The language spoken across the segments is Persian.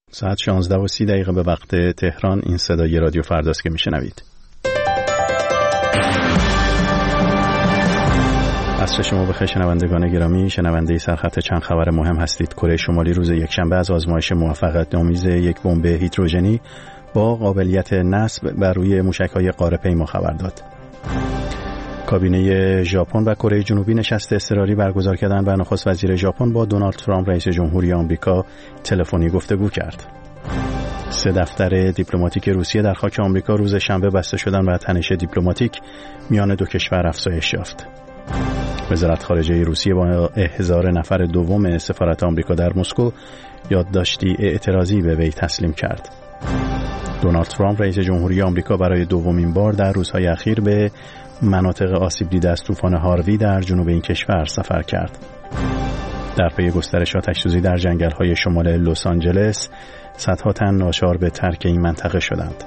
ساعت 16:30 به وقت تهران. این صدای رادیو فرداست که میشنوید. عصر شما بخیر شنوندگان گرامی. شنونده سرخط چند خبر مهم هستید. کره شمالی روز یکشنبه از آزمایش موفقیت‌آمیز یک بمب هیدروژنی با قابلیت نصب بر روی موشک‌های قاره‌پیما خبر داد. کابینه ژاپن و کره جنوبی نشست اضطراری برگزار کردند و نخست وزیر ژاپن با دونالد ترامپ رئیس جمهوری آمریکا تلفنی گفتگو کرد. 3 دفتر دیپلماتیک روسیه در خاک آمریکا روز شنبه بسته شدند و تنش دیپلماتیک میان دو کشور افزایش یافت. وزارت خارجه روسیه با احضار نفر دوم سفارت آمریکا در مسکو یادداشتی اعتراضی به وی تسلیم کرد. دونالد ترامپ رئیس جمهوری آمریکا برای دومین بار در روزهای اخیر به مناطق آسیب دیده از طوفان هاروی در جنوب این کشور سفر کرد. در پی گسترش آتش‌سوزی در جنگل‌های شمال لس آنجلس، صدها تن ناچار به ترک این منطقه شدند.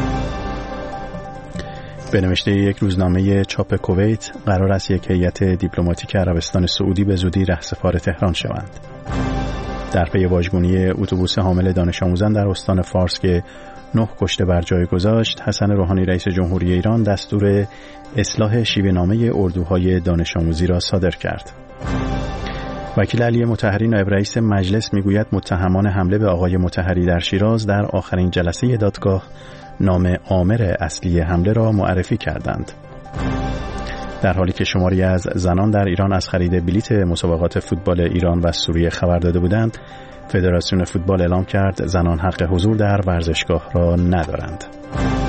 به نوشته یک روزنامه چاپ کویت، قرار است یک هیئت دیپلماتیک عربستان سعودی به زودی رهسپار تهران شوند. در پی واژگونی اتوبوس حامل دانش آموزان در استان فارس که 9 کشته بر جای گذاشت، حسن روحانی رئیس جمهوری ایران دستور اصلاح شیوه‌نامه اردوهای دانش آموزی را صادر کرد. وکیل علی مطهری نایب رئیس مجلس میگوید متهمان حمله به آقای مطهری در شیراز در آخرین جلسه دادگاه نام آمر اصلی حمله را معرفی کردند. در حالی که شماری از زنان در ایران از خرید بلیت مسابقات فوتبال ایران و سوریه خبر داده بودند، فدراسیون فوتبال اعلام کرد زنان حق حضور در ورزشگاه را ندارند.